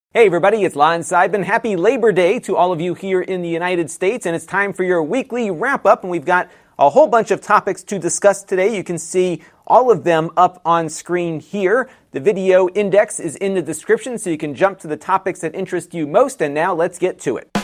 Hey everybody, it's Lon Seidman. Happy Labor Day to all of you here in the United States, and it's time for your weekly wrap-up, and we've got a whole bunch of topics to discuss today. You can see all of them up on screen here. The video index is in the description, so you can jump to the topics that interest you most, and now let's get to it.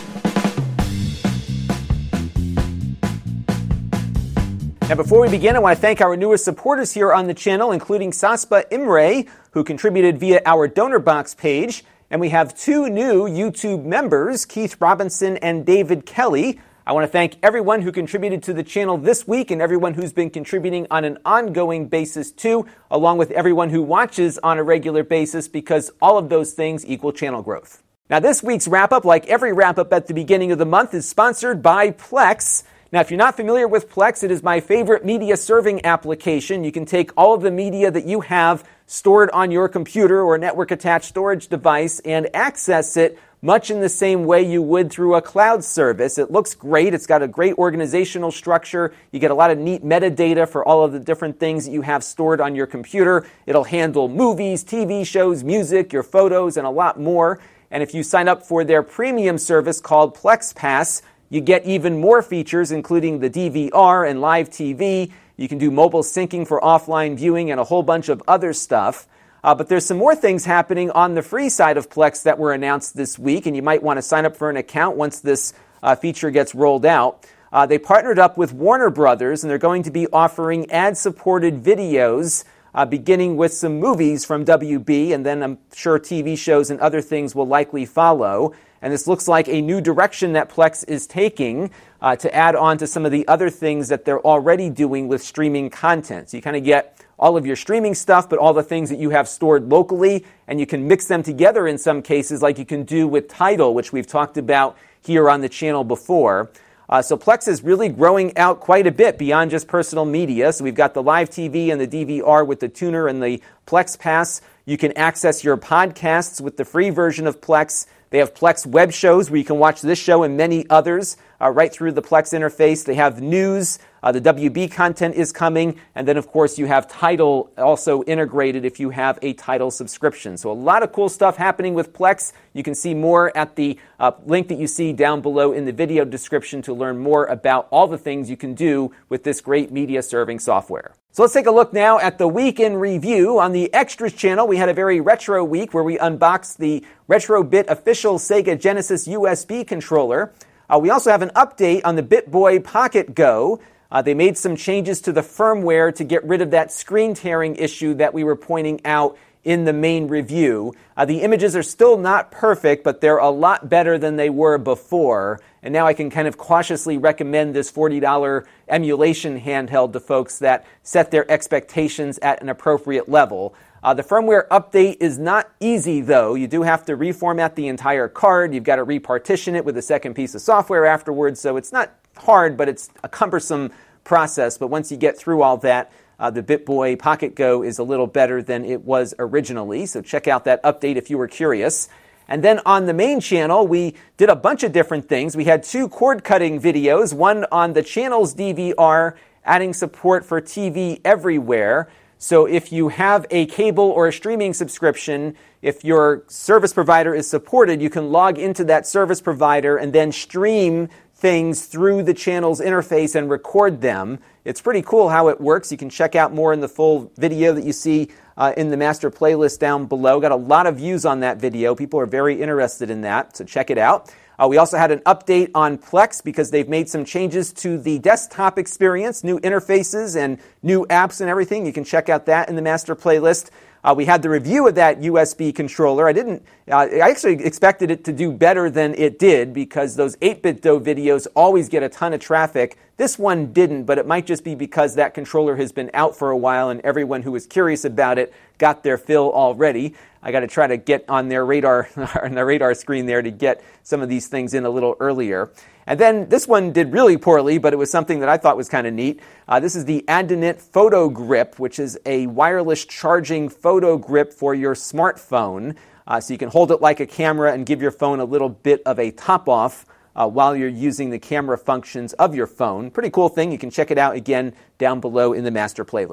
Now, before we begin, I want to thank our newest supporters here on the channel, including Saspa Imre, who contributed via our donor box page. And we have two new YouTube members, Keith Robinson and David Kelly. I want to thank everyone who contributed to the channel this week and everyone who's been contributing on an ongoing basis too, along with everyone who watches on a regular basis, because all of those things equal channel growth. Now, this week's wrap-up, like every wrap-up at the beginning of the month, is sponsored by Plex. Now, if you're not familiar with Plex, it is my favorite media serving application. You can take all of the media that you have stored on your computer or network-attached storage device and access it much in the same way you would through a cloud service. It looks great. It's got a great organizational structure. You get a lot of neat metadata for all of the different things that you have stored on your computer. It'll handle movies, TV shows, music, your photos, and a lot more. And if you sign up for their premium service called Plex Pass, you get even more features, including the DVR and live TV. You can do mobile syncing for offline viewing and a whole bunch of other stuff. But there's some more things happening on the free side of Plex that were announced this week, and you might want to sign up for an account once this feature gets rolled out. They partnered up with Warner Brothers, and they're going to be offering ad-supported videos, beginning with some movies from WB, and then I'm sure TV shows and other things will likely follow. And this looks like a new direction that Plex is taking to add on to some of the other things that they're already doing with streaming content. So you kind of get all of your streaming stuff, but all the things that you have stored locally, and you can mix them together in some cases, like you can do with Tidal, which we've talked about here on the channel before. So Plex is really growing out quite a bit beyond just personal media. So we've got the live TV and the DVR with the tuner and the Plex Pass. You can access your podcasts with the free version of Plex. They have Plex web shows where you can watch this show and many others right through the Plex interface. They have news. The WB content is coming. And then, of course, you have Tidal also integrated if you have a Tidal subscription. So a lot of cool stuff happening with Plex. You can see more at the link that you see down below in the video description to learn more about all the things you can do with this great media serving software. So let's take a look now at the week in review. On the Extras channel, we had a very retro week where we unboxed the RetroBit official Sega Genesis USB controller. We also have an update on the BitBoy Pocket Go. They made some changes to the firmware to get rid of that screen tearing issue that we were pointing out in the main review. The images are still not perfect, but they're a lot better than they were before. And now I can kind of cautiously recommend this $40 emulation handheld to folks that set their expectations at an appropriate level. The firmware update is not easy, though. You do have to reformat the entire card. You've got to repartition it with a second piece of software afterwards. So it's not hard, but it's a cumbersome process. But once you get through all that, the BitBoy Pocket Go is a little better than it was originally. So check out that update if you were curious. And then on the main channel, we did a bunch of different things. We had two cord-cutting videos, one on the channel's DVR, adding support for TV everywhere. So if you have a cable or a streaming subscription, if your service provider is supported, you can log into that service provider and then stream things through the channel's interface and record them. It's pretty cool how it works. You can check out more in the full video that you see in the master playlist down below. Got a lot of views on that video. People are very interested in that, so check it out. We also had an update on Plex because they've made some changes to the desktop experience, new interfaces and new apps and everything. You can check out that in the master playlist. We had the review of that USB controller. I actually expected it to do better than it did because those 8BitDo videos always get a ton of traffic. This one didn't, but it might just be because that controller has been out for a while and everyone who was curious about it got their fill already. I got to try to get on their radar, on the radar screen there to get some of these things in a little earlier. And then this one did really poorly, but it was something that I thought was kind of neat. This is the Adonit Photo Grip, which is a wireless charging photo grip for your smartphone. So you can hold it like a camera and give your phone a little bit of a top-off while you're using the camera functions of your phone. Pretty cool thing. You can check it out again down below in the master playlist.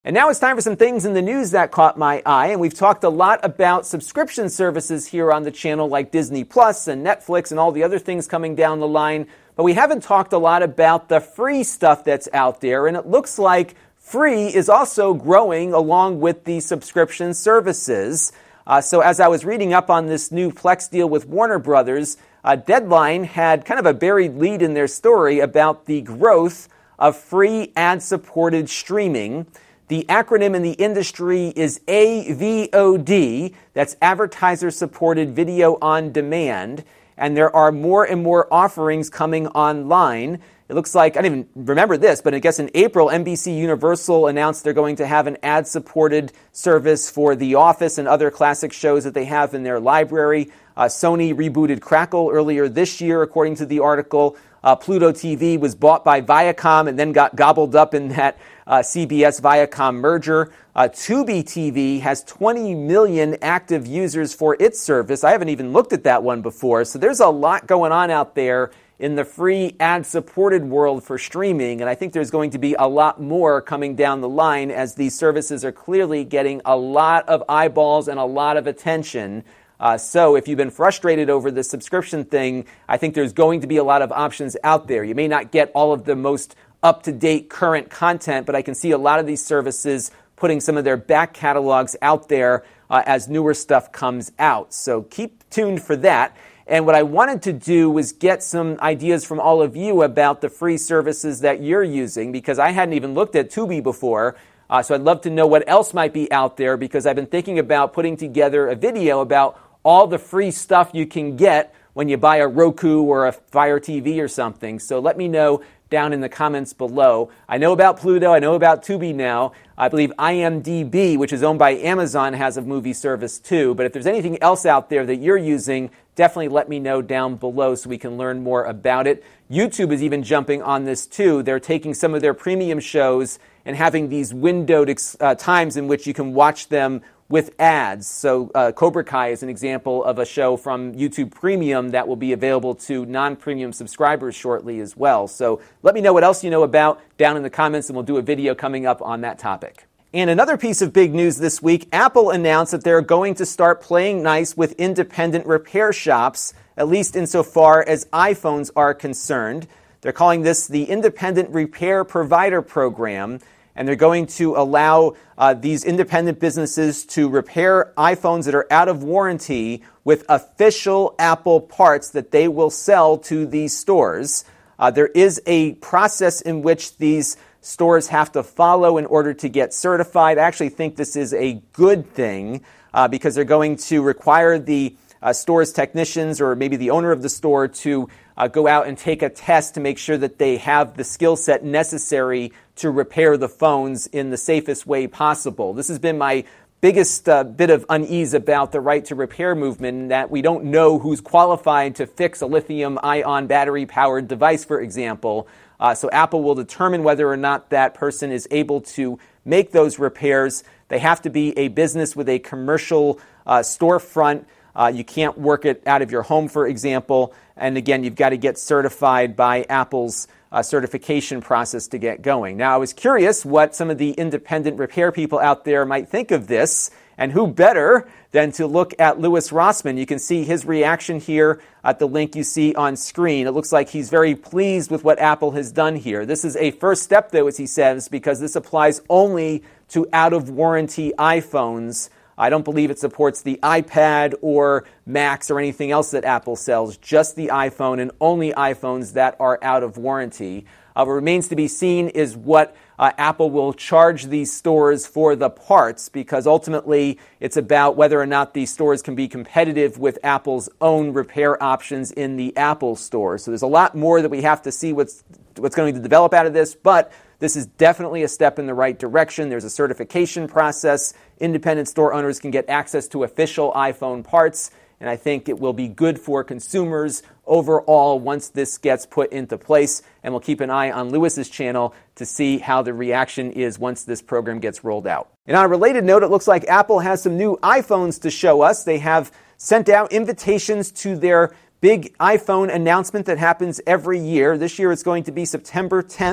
And now it's time for some things in the news that caught my eye. And we've talked a lot about subscription services here on the channel like Disney Plus and Netflix and all the other things coming down the line. But we haven't talked a lot about the free stuff that's out there. And it looks like free is also growing along with the subscription services. So as I was reading up on this new Plex deal with Warner Brothers, Deadline had kind of a buried lead in their story about the growth of free ad-supported streaming. The acronym in the industry is AVOD, that's Advertiser-Supported Video on Demand, and there are more and more offerings coming online. It looks like, I didn't even remember this, but I guess in April, NBC Universal announced they're going to have an ad-supported service for The Office and other classic shows that they have in their library. Sony rebooted Crackle earlier this year, according to the article. Pluto TV was bought by Viacom and then got gobbled up in that CBS-Viacom merger. Tubi TV has 20 million active users for its service. I haven't even looked at that one before. So there's a lot going on out there in the free ad-supported world for streaming, and I think there's going to be a lot more coming down the line as these services are clearly getting a lot of eyeballs and a lot of attention. So if you've been frustrated over the subscription thing, I think there's going to be a lot of options out there. You may not get all of the most up-to-date current content, but I can see a lot of these services putting some of their back catalogs out there as newer stuff comes out. So keep tuned for that. And what I wanted to do was get some ideas from all of you about the free services that you're using, because I hadn't even looked at Tubi before. So I'd love to know what else might be out there, because I've been thinking about putting together a video about all the free stuff you can get when you buy a Roku or a Fire TV or something. So let me know down in the comments below. I know about Pluto, I know about Tubi now. I believe IMDb, which is owned by Amazon, has a movie service too. But if there's anything else out there that you're using, definitely let me know down below so we can learn more about it. YouTube is even jumping on this too. They're taking some of their premium shows and having these windowed times in which you can watch them with ads. So Cobra Kai is an example of a show from YouTube Premium that will be available to non-premium subscribers shortly as well. So let me know what else you know about down in the comments, and we'll do a video coming up on that topic. And another piece of big news this week, Apple announced that they're going to start playing nice with independent repair shops, at least insofar as iPhones are concerned. They're calling this the Independent Repair Provider Program. And they're going to allow these independent businesses to repair iPhones that are out of warranty with official Apple parts that they will sell to these stores. There is a process in which these stores have to follow in order to get certified. I actually think this is a good thing because they're going to require the store's technicians or maybe the owner of the store to go out and take a test to make sure that they have the skill set necessary to repair the phones in the safest way possible. This has been my biggest bit of unease about the right to repair movement, that we don't know who's qualified to fix a lithium-ion battery-powered device, for example. So Apple will determine whether or not that person is able to make those repairs. They have to be a business with a commercial storefront. You can't work it out of your home, for example. And again, you've got to get certified by Apple's certification process to get going. Now, I was curious what some of the independent repair people out there might think of this, and who better than to look at Louis Rossmann. You can see his reaction here at the link you see on screen. It looks like he's very pleased with what Apple has done here. This is a first step, though, as he says, because this applies only to out-of-warranty iPhones. I don't believe it supports the iPad or Macs or anything else that Apple sells, just the iPhone and only iPhones that are out of warranty. What remains to be seen is what Apple will charge these stores for the parts, because ultimately it's about whether or not these stores can be competitive with Apple's own repair options in the Apple Store. So there's a lot more that we have to see what's going to develop out of this, but this is definitely a step in the right direction. There's a certification process. Independent store owners can get access to official iPhone parts, and I think it will be good for consumers overall once this gets put into place. And we'll keep an eye on Louis's channel to see how the reaction is once this program gets rolled out. And on a related note, it looks like Apple has some new iPhones to show us. They have sent out invitations to their big iPhone announcement that happens every year. This year it's going to be September 10th.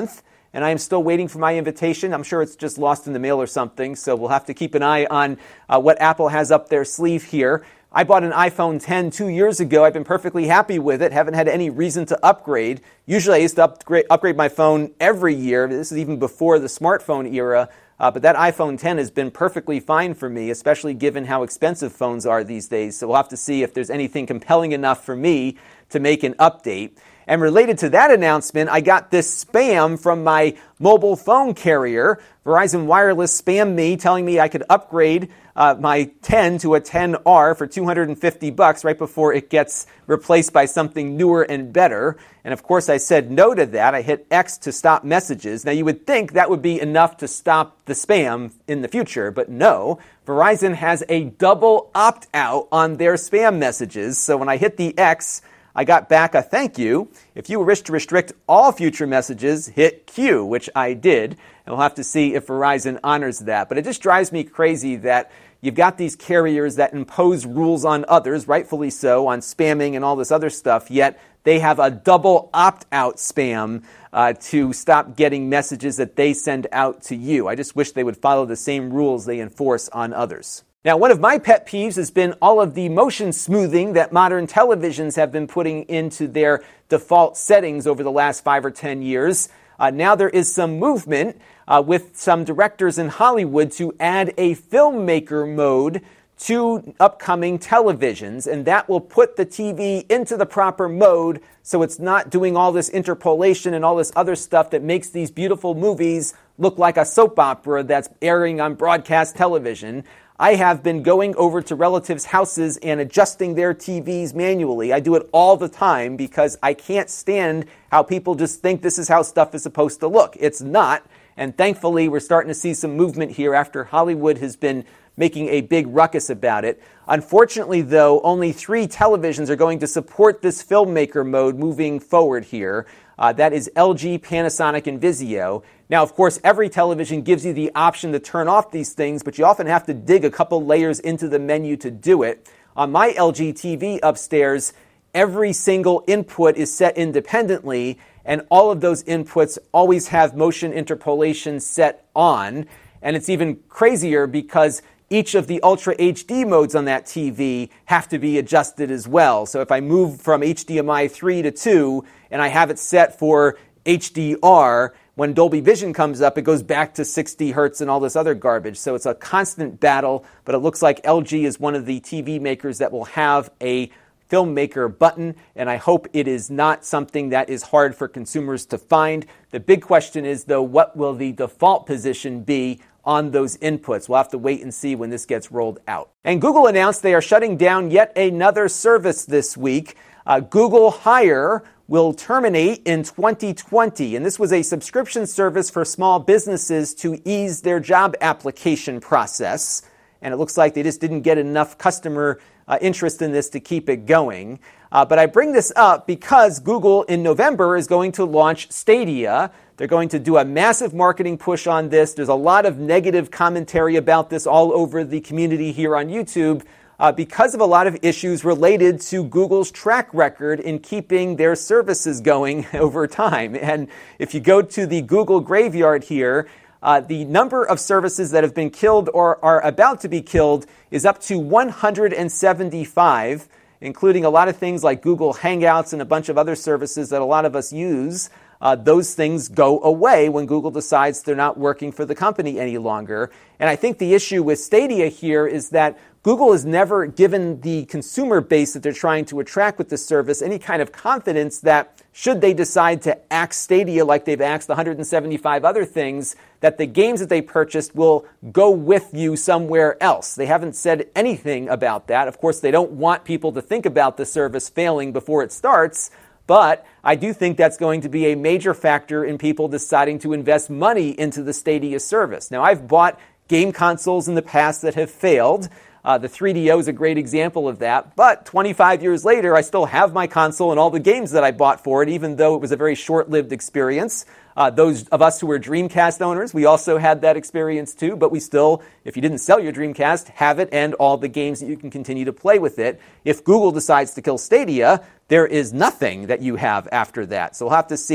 and I am still waiting for my invitation. I'm sure it's just lost in the mail or something, so we'll have to keep an eye on what Apple has up their sleeve here. I bought an iPhone X 2 years ago. I've been perfectly happy with it. Haven't had any reason to upgrade. Usually I used to upgrade my phone every year. This is even before the smartphone era. But that iPhone X has been perfectly fine for me, especially given how expensive phones are these days. So we'll have to see if there's anything compelling enough for me to make an update. And related to that announcement, I got this spam from my mobile phone carrier. Verizon Wireless spammed me, telling me I could upgrade my 10 to a 10R for $250 right before it gets replaced by something newer and better. And of course, I said no to that. I hit X to stop messages. Now, you would think that would be enough to stop the spam in the future, but no. Verizon has a double opt-out on their spam messages. So when I hit the X, I got back a thank you. If you wish to restrict all future messages, hit Q, which I did. And we'll have to see if Verizon honors that. But it just drives me crazy that you've got these carriers that impose rules on others, rightfully so, on spamming and all this other stuff, yet they have a double opt-out spam to stop getting messages that they send out to you. I just wish they would follow the same rules they enforce on others. Now, one of my pet peeves has been all of the motion smoothing that modern televisions have been putting into their default settings over the last 5 or 10 years. Now there is some movement with some directors in Hollywood to add a filmmaker mode to upcoming televisions, and that will put the TV into the proper mode so it's not doing all this interpolation and all this other stuff that makes these beautiful movies look like a soap opera that's airing on broadcast television. I have been going over to relatives' houses and adjusting their TVs manually. I do it all the time because I can't stand how people just think this is how stuff is supposed to look. It's not, and thankfully we're starting to see some movement here after Hollywood has been making a big ruckus about it. Unfortunately, though, only 3 televisions are going to support this filmmaker mode moving forward here. That is LG, Panasonic, and Vizio. Now, of course, every television gives you the option to turn off these things, but you often have to dig a couple layers into the menu to do it. On my LG TV upstairs, every single input is set independently, and all of those inputs always have motion interpolation set on. And it's even crazier because each of the Ultra HD modes on that TV have to be adjusted as well. So if I move from HDMI 3 to 2 and I have it set for HDR, when Dolby Vision comes up, it goes back to 60 hertz and all this other garbage. So it's a constant battle, but it looks like LG is one of the TV makers that will have a filmmaker button, and I hope it is not something that is hard for consumers to find. The big question is, though, what will the default position be on those inputs? We'll have to wait and see when this gets rolled out. And Google announced they are shutting down yet another service this week. Google Hire will terminate in 2020, and this was a subscription service for small businesses to ease their job application process. And it looks like they just didn't get enough customer interest in this to keep it going. But I bring this up because Google in November is going to launch Stadia. They're going to do a massive marketing push on this. There's a lot of negative commentary about this all over the community here on YouTube because of a lot of issues related to Google's track record in keeping their services going over time. And if you go to the Google graveyard here, the number of services that have been killed or are about to be killed is up to 175, including a lot of things like Google Hangouts and a bunch of other services that a lot of us use. Those things go away when Google decides they're not working for the company any longer. And I think the issue with Stadia here is that Google has never given the consumer base that they're trying to attract with this service any kind of confidence that should they decide to axe Stadia like they've axed 175 other things, that the games that they purchased will go with you somewhere else. They haven't said anything about that. Of course, they don't want people to think about the service failing before it starts, but I do think that's going to be a major factor in people deciding to invest money into the Stadia service. Now, I've bought game consoles in the past that have failed. The 3DO is a great example of that. But 25 years later, I still have my console and all the games that I bought for it, even though it was a very short-lived experience. Those of us who were Dreamcast owners, we also had that experience too, but we still, if you didn't sell your Dreamcast, have it and all the games that you can continue to play with it. If Google decides to kill Stadia, there is nothing that you have after that. So we'll have to see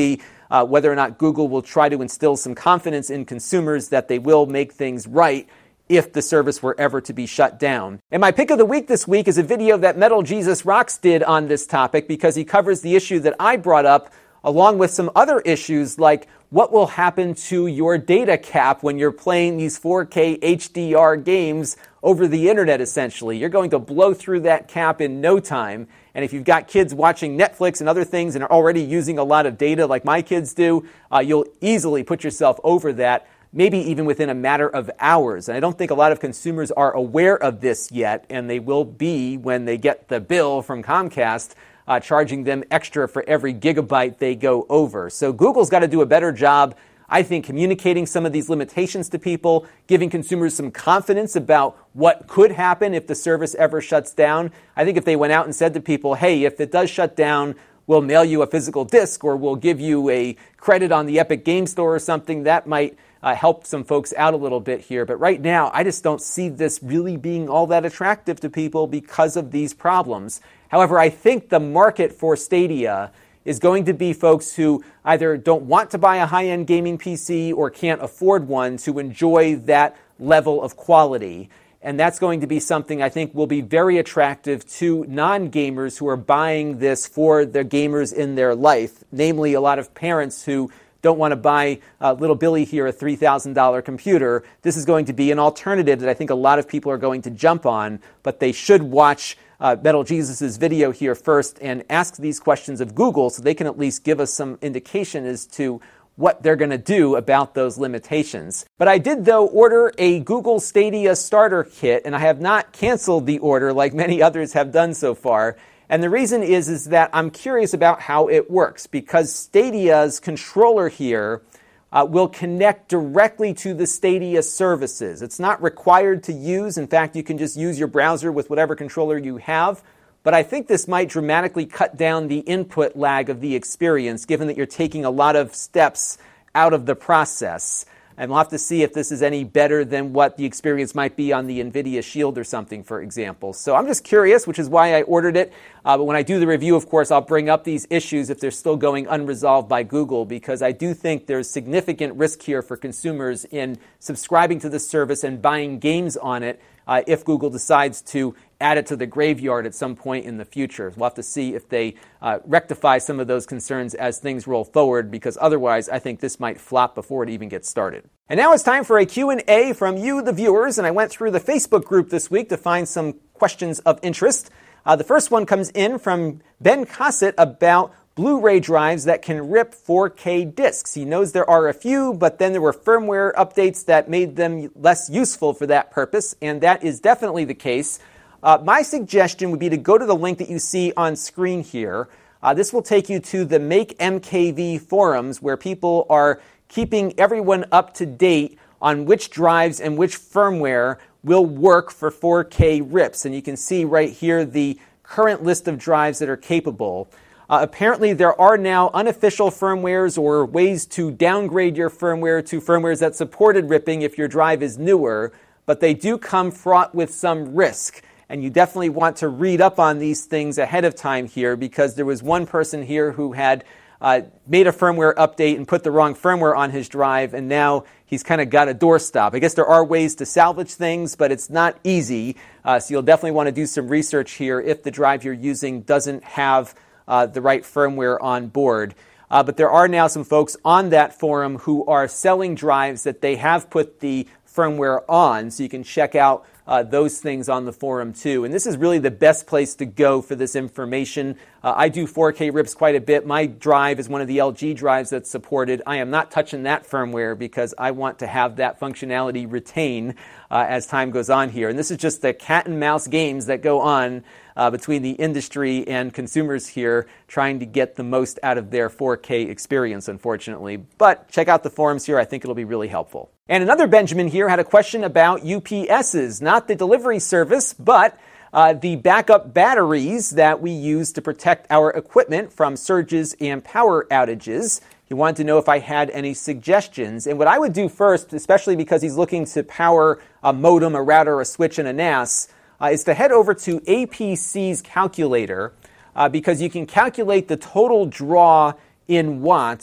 whether or not Google will try to instill some confidence in consumers that they will make things right if the service were ever to be shut down. And my pick of the week this week is a video that Metal Jesus Rocks did on this topic because he covers the issue that I brought up along with some other issues like what will happen to your data cap when you're playing these 4K HDR games over the internet, essentially. You're going to blow through that cap in no time. And if you've got kids watching Netflix and other things and are already using a lot of data like my kids do, you'll easily put yourself over that, maybe even within a matter of hours. And I don't think a lot of consumers are aware of this yet, and they will be when they get the bill from Comcast, charging them extra for every gigabyte they go over. So Google's got to do a better job, I think, communicating some of these limitations to people, giving consumers some confidence about what could happen if the service ever shuts down. I think if they went out and said to people, hey, if it does shut down, we'll mail you a physical disc or we'll give you a credit on the Epic Game Store or something, that might help some folks out a little bit here. But right now, I just don't see this really being all that attractive to people because of these problems. However, I think the market for Stadia is going to be folks who either don't want to buy a high-end gaming PC or can't afford one to enjoy that level of quality. And that's going to be something I think will be very attractive to non-gamers who are buying this for the gamers in their life, namely a lot of parents who don't want to buy little Billy here a $3,000 computer. This is going to be an alternative that I think a lot of people are going to jump on, but they should watch Metal Jesus' video here first and ask these questions of Google so they can at least give us some indication as to what they're going to do about those limitations. But I did, though, order a Google Stadia starter kit, and I have not canceled the order like many others have done so far. And the reason is that I'm curious about how it works, because Stadia's controller here will connect directly to the Stadia services. It's not required to use. In fact, you can just use your browser with whatever controller you have. But I think this might dramatically cut down the input lag of the experience, given that you're taking a lot of steps out of the process. And we'll have to see if this is any better than what the experience might be on the NVIDIA Shield or something, for example. So I'm just curious, which is why I ordered it. But when I do the review, of course, I'll bring up these issues if they're still going unresolved by Google, because I do think there's significant risk here for consumers in subscribing to the service and buying games on it if Google decides to add it to the graveyard at some point in the future. We'll have to see if they rectify some of those concerns as things roll forward, because otherwise I think this might flop before it even gets started. And now it's time for a Q&A from you, the viewers, and I went through the Facebook group this week to find some questions of interest. The first one comes in from Ben Cossett about Blu-ray drives that can rip 4K discs. He knows there are a few, but then there were firmware updates that made them less useful for that purpose, and that is definitely the case. My suggestion would be to go to the link that you see on screen here. This will take you to the Make MKV forums, where people are keeping everyone up to date on which drives and which firmware will work for 4K rips. And you can see right here the current list of drives that are capable. Apparently, there are now unofficial firmwares or ways to downgrade your firmware to firmwares that supported ripping if your drive is newer, but they do come fraught with some risk. And you definitely want to read up on these things ahead of time here, because there was one person here who had made a firmware update and put the wrong firmware on his drive, and now he's kind of got a doorstop. I guess there are ways to salvage things, but it's not easy. So you'll definitely want to do some research here if the drive you're using doesn't have the right firmware on board. But there are now some folks on that forum who are selling drives that they have put the firmware on, so you can check out those things on the forum too. And this is really the best place to go for this information. I do 4K rips quite a bit. My drive is one of the LG drives that's supported. I am not touching that firmware because I want to have that functionality retain as time goes on here. And this is just the cat and mouse games that go on between the industry and consumers here, trying to get the most out of their 4K experience, unfortunately. But check out the forums here. I think it'll be really helpful. And another Benjamin here had a question about UPSs, not the delivery service, but the backup batteries that we use to protect our equipment from surges and power outages. He wanted to know if I had any suggestions. And what I would do first, especially because he's looking to power a modem, a router, a switch, and a NAS, is to head over to APC's calculator, because you can calculate the total draw in watts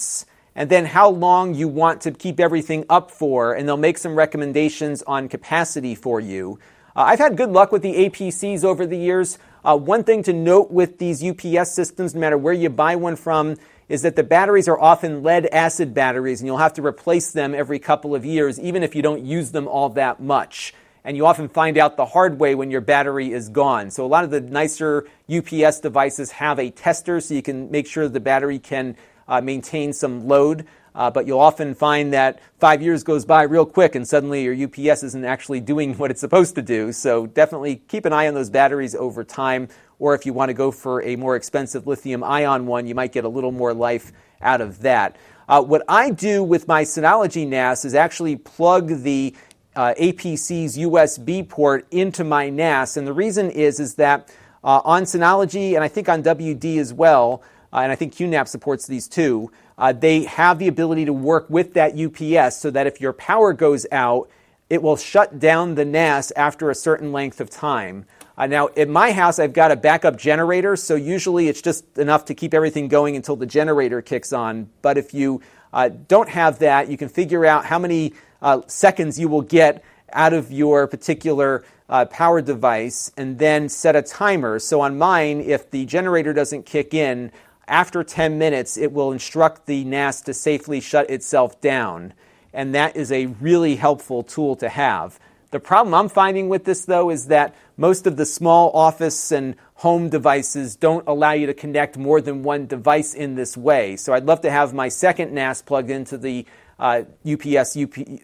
and then how long you want to keep everything up for, and they'll make some recommendations on capacity for you. I've had good luck with the APCs over the years. One thing to note with these UPS systems, no matter where you buy one from, is that the batteries are often lead-acid batteries, and you'll have to replace them every couple of years, even if you don't use them all that much. And you often find out the hard way when your battery is gone. So a lot of the nicer UPS devices have a tester so you can make sure the battery can maintain some load. But you'll often find that 5 years goes by real quick and suddenly your UPS isn't actually doing what it's supposed to do. So definitely keep an eye on those batteries over time. Or if you want to go for a more expensive lithium-ion one, you might get a little more life out of that. What I do with my Synology NAS is actually plug the APC's USB port into my NAS. And the reason is that on Synology, and I think on WD as well, and I think QNAP supports these too, they have the ability to work with that UPS so that if your power goes out, it will shut down the NAS after a certain length of time. Now, in my house, I've got a backup generator, so usually it's just enough to keep everything going until the generator kicks on. But if you don't have that, you can figure out how many seconds you will get out of your particular power device and then set a timer. So on mine, if the generator doesn't kick in, after 10 minutes, it will instruct the NAS to safely shut itself down. And that is a really helpful tool to have. The problem I'm finding with this, though, is that most of the small office and home devices don't allow you to connect more than one device in this way. So I'd love to have my second NAS plugged into the UPS's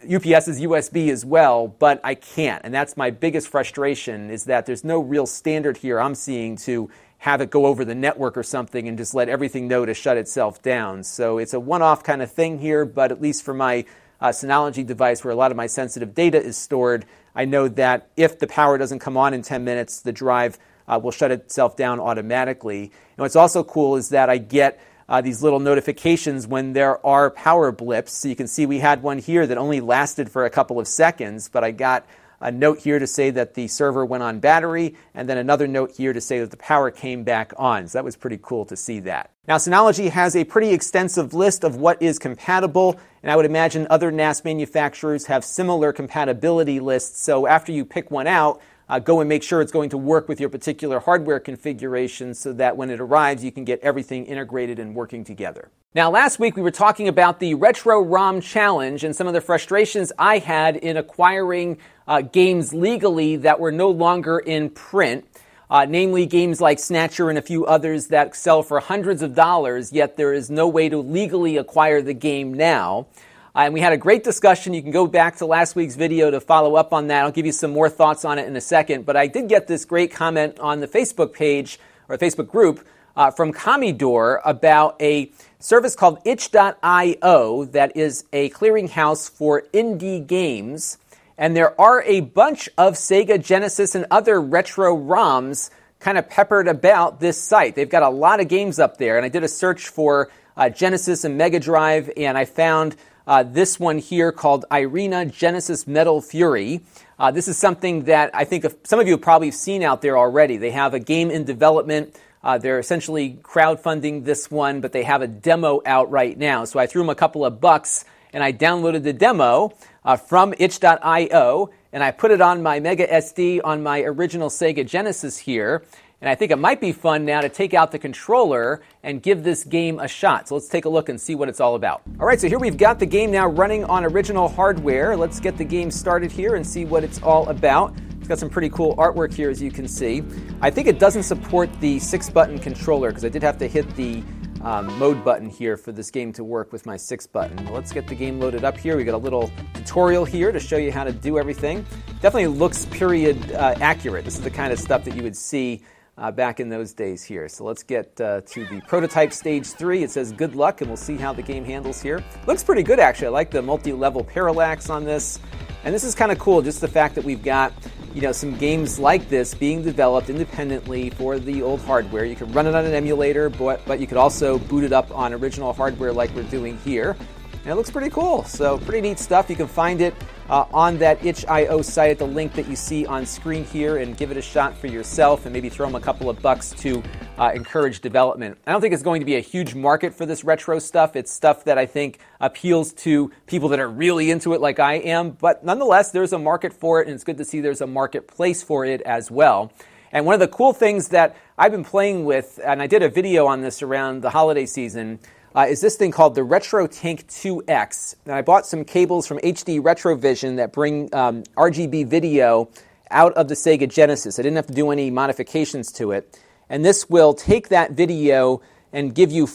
USB as well, but I can't. And that's my biggest frustration, is that there's no real standard here I'm seeing to have it go over the network or something and just let everything know to shut itself down. So it's a one-off kind of thing here, but at least for my Synology device, where a lot of my sensitive data is stored, I know that if the power doesn't come on in 10 minutes, the drive will shut itself down automatically. And what's also cool is that I get these little notifications when there are power blips. So you can see we had one here that only lasted for a couple of seconds, but I got a note here to say that the server went on battery, and then another note here to say that the power came back on. So that was pretty cool to see that. Now, Synology has a pretty extensive list of what is compatible, and I would imagine other NAS manufacturers have similar compatibility lists. So after you pick one out, go and make sure it's going to work with your particular hardware configuration so that when it arrives, you can get everything integrated and working together. Now, last week we were talking about the Retro ROM Challenge and some of the frustrations I had in acquiring games legally that were no longer in print, namely games like Snatcher and a few others that sell for hundreds of dollars, yet there is no way to legally acquire the game now. And we had a great discussion. You can go back to last week's video to follow up on that. I'll give you some more thoughts on it in a second. But I did get this great comment on the Facebook page or Facebook group from Commodore about a service called itch.io that is a clearinghouse for indie games. And there are a bunch of Sega Genesis and other retro ROMs kind of peppered about this site. They've got a lot of games up there. And I did a search for Genesis and Mega Drive, and I found this one here called Irina Genesis Metal Fury. This is something that I think some of you have probably seen out there already. They have a game in development. They're essentially crowdfunding this one, but they have a demo out right now. So I threw them a couple of bucks, and I downloaded the demo from itch.io, and I put it on my Mega SD on my original Sega Genesis here. And I think it might be fun now to take out the controller and give this game a shot. So let's take a look and see what it's all about. All right, so here we've got the game now running on original hardware. Let's get the game started here and see what it's all about. It's got some pretty cool artwork here, as you can see. I think it doesn't support the 6-button controller because I did have to hit the mode button here for this game to work with my 6-button. Let's get the game loaded up here. We got a little tutorial here to show you how to do everything. Definitely looks period accurate. This is the kind of stuff that you would see back in those days here. So let's get to the prototype stage 3. It says good luck, and we'll see how the game handles here. Looks pretty good, actually. I like the multi-level parallax on this. And this is kind of cool, just the fact that we've got some games like this being developed independently for the old hardware. You can run it on an emulator, but you could also boot it up on original hardware like we're doing here. And it looks pretty cool. So pretty neat stuff. You can find it on that itch.io site at the link that you see on screen here, and give it a shot for yourself and maybe throw them a couple of bucks to encourage development. I don't think it's going to be a huge market for this retro stuff. It's stuff that I think appeals to people that are really into it like I am. But nonetheless, there's a market for it, and it's good to see there's a marketplace for it as well. And one of the cool things that I've been playing with, and I did a video on this around the holiday season, is this thing called the RetroTink 2X. And I bought some cables from HD Retrovision that bring RGB video out of the Sega Genesis. I didn't have to do any modifications to it. And this will take that video and give you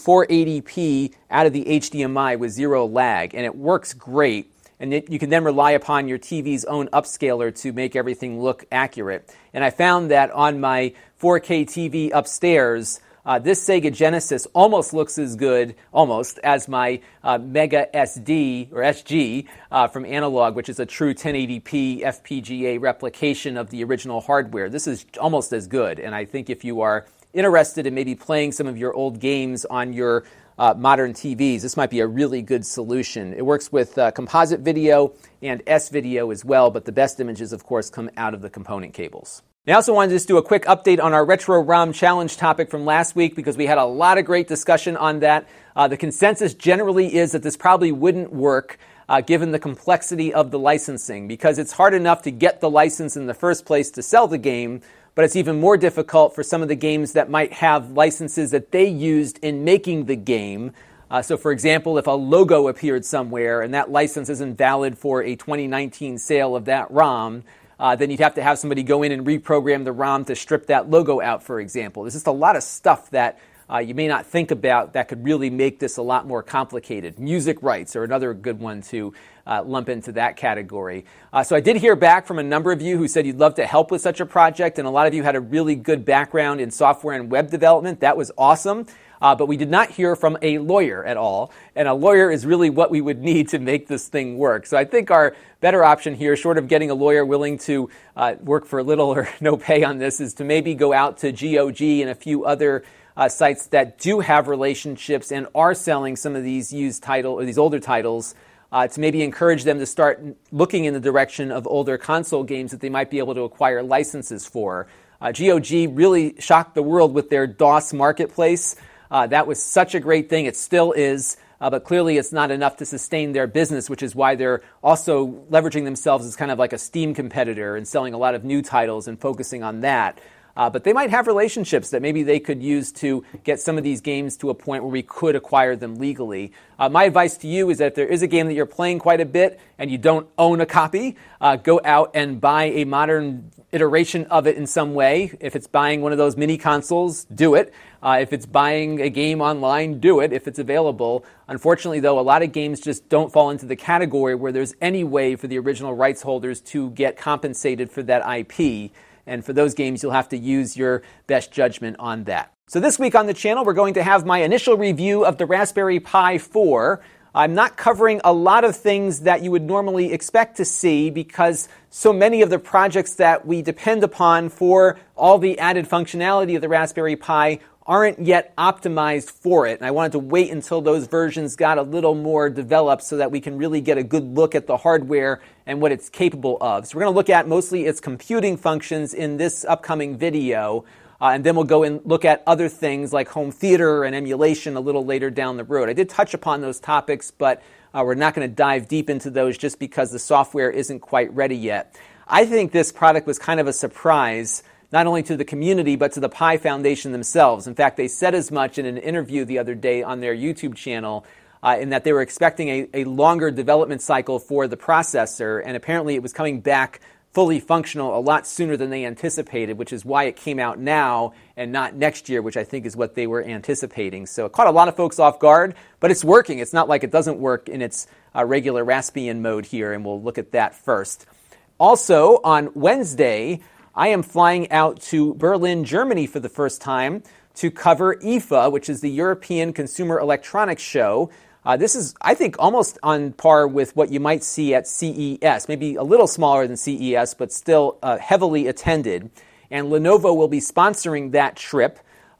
480p out of the HDMI with zero lag. And it works great. And you can then rely upon your TV's own upscaler to make everything look accurate. And I found that on my 4K TV upstairs, this Sega Genesis almost looks as good, as my Mega SD, or SG, from Analog, which is a true 1080p FPGA replication of the original hardware. This is almost as good, and I think if you are interested in maybe playing some of your old games on your modern TVs, this might be a really good solution. It works with composite video and S-video as well, but the best images, of course, come out of the component cables. I also wanted to just do a quick update on our Retro ROM Challenge topic from last week, because we had a lot of great discussion on that. The consensus generally is that this probably wouldn't work given the complexity of the licensing, because it's hard enough to get the license in the first place to sell the game, but it's even more difficult for some of the games that might have licenses that they used in making the game. So, for example, if a logo appeared somewhere and that license isn't valid for a 2019 sale of that ROM, then you'd have to have somebody go in and reprogram the ROM to strip that logo out, for example. There's just a lot of stuff that you may not think about that could really make this a lot more complicated. Music rights are another good one to lump into that category. So I did hear back from a number of you who said you'd love to help with such a project, and a lot of you had a really good background in software and web development. That was awesome. But we did not hear from a lawyer at all, and a lawyer is really what we would need to make this thing work. So I think our better option here, short of getting a lawyer willing to work for little or no pay on this, is to maybe go out to GOG and a few other sites that do have relationships and are selling some of these these older titles, to maybe encourage them to start looking in the direction of older console games that they might be able to acquire licenses for. GOG really shocked the world with their DOS marketplace. That was such a great thing. It still is, but clearly it's not enough to sustain their business, which is why they're also leveraging themselves as kind of like a Steam competitor and selling a lot of new titles and focusing on that. But they might have relationships that maybe they could use to get some of these games to a point where we could acquire them legally. My advice to you is that if there is a game that you're playing quite a bit and you don't own a copy, go out and buy a modern iteration of it in some way. If it's buying one of those mini consoles, do it. If it's buying a game online, do it if it's available. Unfortunately, though, a lot of games just don't fall into the category where there's any way for the original rights holders to get compensated for that IP. And for those games, you'll have to use your best judgment on that. So this week on the channel, we're going to have my initial review of the Raspberry Pi 4. I'm not covering a lot of things that you would normally expect to see because so many of the projects that we depend upon for all the added functionality of the Raspberry Pi aren't yet optimized for it. And I wanted to wait until those versions got a little more developed so that we can really get a good look at the hardware and what it's capable of. So we're going to look at mostly its computing functions in this upcoming video. And then we'll go and look at other things like home theater and emulation a little later down the road. I did touch upon those topics, but we're not going to dive deep into those just because the software isn't quite ready yet. I think this product was kind of a surprise, not only to the community, but to the Pi Foundation themselves. In fact, they said as much in an interview the other day on their YouTube channel, in that they were expecting a longer development cycle for the processor, and apparently it was coming back fully functional a lot sooner than they anticipated, which is why it came out now and not next year, which I think is what they were anticipating. So it caught a lot of folks off guard, but it's working. It's not like it doesn't work in its regular Raspbian mode here, and we'll look at that first. Also, on Wednesday, I am flying out to Berlin, Germany for the first time to cover IFA, which is the European Consumer Electronics Show. This is, I think, almost on par with what you might see at CES, maybe a little smaller than CES, but still heavily attended. And Lenovo will be sponsoring that trip.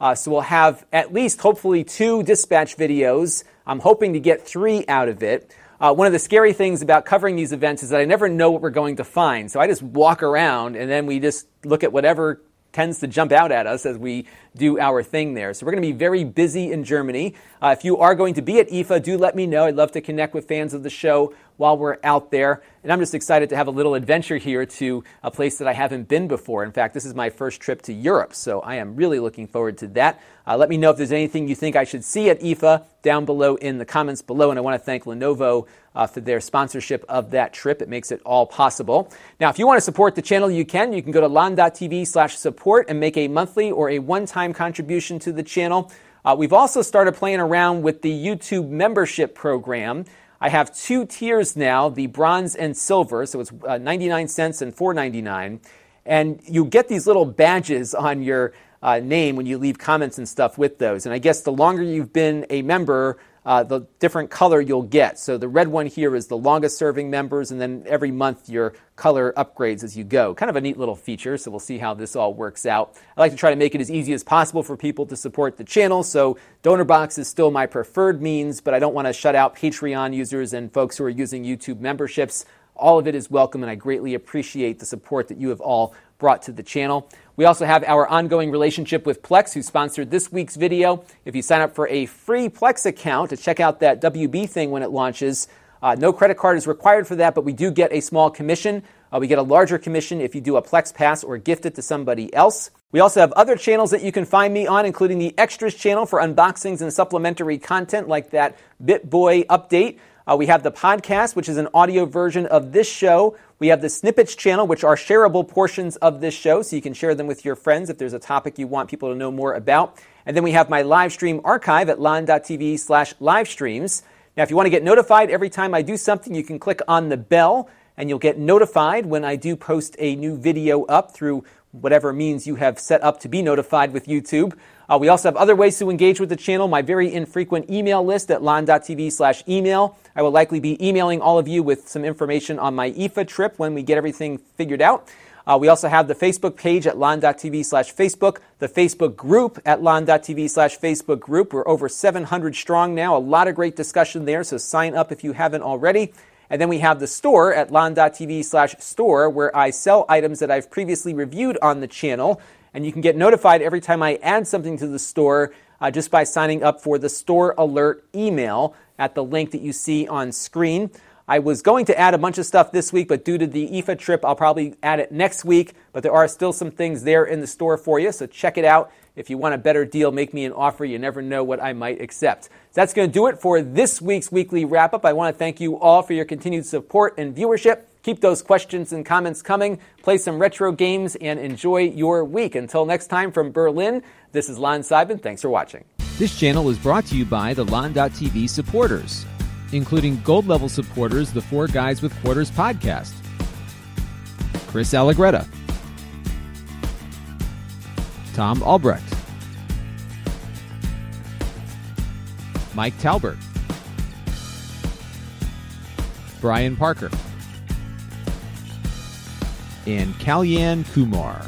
So we'll have at least, hopefully, 2 dispatch videos. I'm hoping to get 3 out of it. One of the scary things about covering these events is that I never know what we're going to find. So I just walk around and then we just look at whatever tends to jump out at us as we do our thing there. So we're going to be very busy in Germany. If you are going to be at IFA, do let me know. I'd love to connect with fans of the show while we're out there. And I'm just excited to have a little adventure here to a place that I haven't been before. In fact, this is my first trip to Europe, so I am really looking forward to that. Let me know if there's anything you think I should see at IFA down below in the comments below. And I want to thank Lenovo for their sponsorship of that trip. It makes it all possible. Now, if you want to support the channel, you can. You can go to lon.tv/support and make a monthly or a one-time contribution to the channel. We've also started playing around with the YouTube membership program. I have 2 tiers now, the bronze and silver, so it's 99 cents and $4.99. And you get these little badges on your name when you leave comments and stuff with those. And I guess the longer you've been a member, the different color you'll get. So the red one here is the longest serving members, and then every month your color upgrades as you go. Kind of a neat little feature, so we'll see how this all works out. I like to try to make it as easy as possible for people to support the channel, so DonorBox is still my preferred means, but I don't want to shut out Patreon users and folks who are using YouTube memberships. All of it is welcome, and I greatly appreciate the support that you have all brought to the channel. We also have our ongoing relationship with Plex, who sponsored this week's video. If you sign up for a free Plex account to check out that WB thing when it launches, no credit card is required for that, but we do get a small commission. We get a larger commission if you do a Plex Pass or gift it to somebody else. We also have other channels that you can find me on, including the Extras channel for unboxings and supplementary content like that BitBoy update. We have the podcast, which is an audio version of this show. We have the Snippets channel, which are shareable portions of this show, so you can share them with your friends if there's a topic you want people to know more about. And then we have my live stream archive at lon.tv/livestreams. Now, if you want to get notified every time I do something, you can click on the bell, and you'll get notified when I do post a new video up through whatever means you have set up to be notified with YouTube. We also have other ways to engage with the channel. My very infrequent email list at lon.tv/email. I will likely be emailing all of you with some information on my IFA trip when we get everything figured out. We also have the Facebook page at lon.tv/Facebook, the Facebook group at lon.tv/Facebook group. We're over 700 strong now. A lot of great discussion there, so sign up if you haven't already. And then we have the store at lon.tv/store, where I sell items that I've previously reviewed on the channel. And you can get notified every time I add something to the store just by signing up for the store alert email at the link that you see on screen. I was going to add a bunch of stuff this week, but due to the IFA trip, I'll probably add it next week. But there are still some things there in the store for you, so check it out. If you want a better deal, make me an offer. You never know what I might accept. So that's going to do it for this week's weekly wrap-up. I want to thank you all for your continued support and viewership. Keep those questions and comments coming. Play some retro games and enjoy your week. Until next time from Berlin, this is Lon Seidman. Thanks for watching. This channel is brought to you by the Lon.TV supporters, including gold-level supporters, the Four Guys with Quarters podcast, Chris Allegretta, Tom Albrecht, Mike Talbert, Brian Parker, and Kalyan Kumar.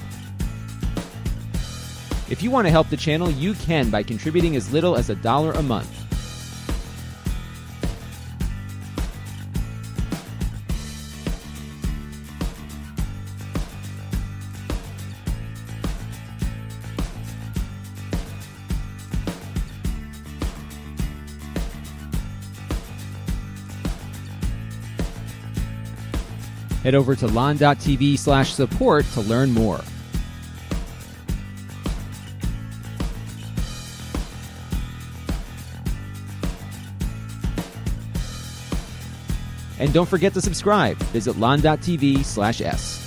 If you want to help the channel, you can by contributing as little as $1 a month. Head over to lon.tv/support to learn more. And don't forget to subscribe. Visit lon.tv/s.